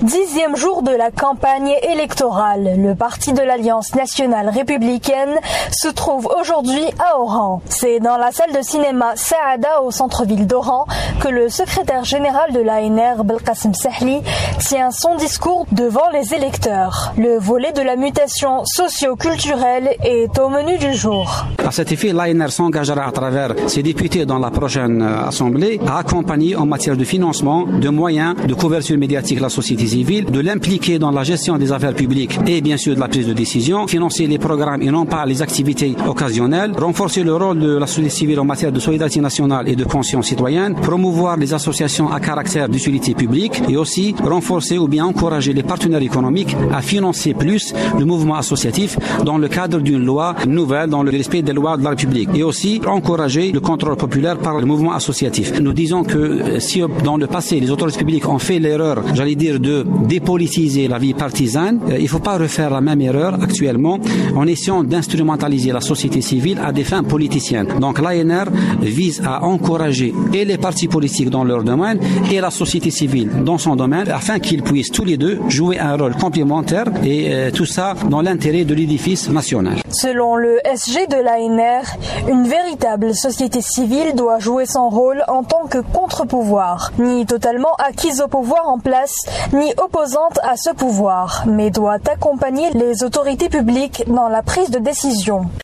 10e jour de la campagne électorale. Le parti de l'Alliance nationale républicaine se trouve aujourd'hui à Oran. C'est dans la salle de cinéma Saada au centre-ville d'Oran que le secrétaire général de l'ANR, Belkacem Sahli, tient son discours devant les électeurs. Le volet de la mutation socio-culturelle est au menu du jour. À cet effet, l'ANR s'engagera à travers ses députés dans la prochaine assemblée à accompagner en matière de financement, de moyens, de couverture médiatique la société civile, de l'impliquer dans la gestion des affaires publiques et bien sûr de la prise de décision, financer les programmes et non pas les activités occasionnelles, renforcer le rôle de la société civile en matière de solidarité nationale et de conscience citoyenne, promouvoir les associations à caractère d'utilité publique et aussi renforcer ou bien encourager les partenaires économiques à financer plus le mouvement associatif dans le cadre d'une loi nouvelle dans le respect des lois de la République et aussi encourager le contrôle populaire par le mouvement associatif. Nous disons que si dans le passé les autorités publiques ont fait l'erreur, j'allais dire, de dépolitiser la vie partisane, il ne faut pas refaire la même erreur actuellement en essayant d'instrumentaliser la société civile à des fins politiciennes. Donc l'ANR vise à encourager et les partis politiques dans leur domaine et la société civile dans son domaine afin qu'ils puissent tous les deux jouer un rôle complémentaire et tout ça dans l'intérêt de l'édifice national. Selon le SG de l'ANR, une véritable société civile doit jouer son rôle en tant que contre-pouvoir, ni totalement acquise au pouvoir en place, ni opposante à ce pouvoir, mais doit accompagner les autorités publiques dans la prise de décision.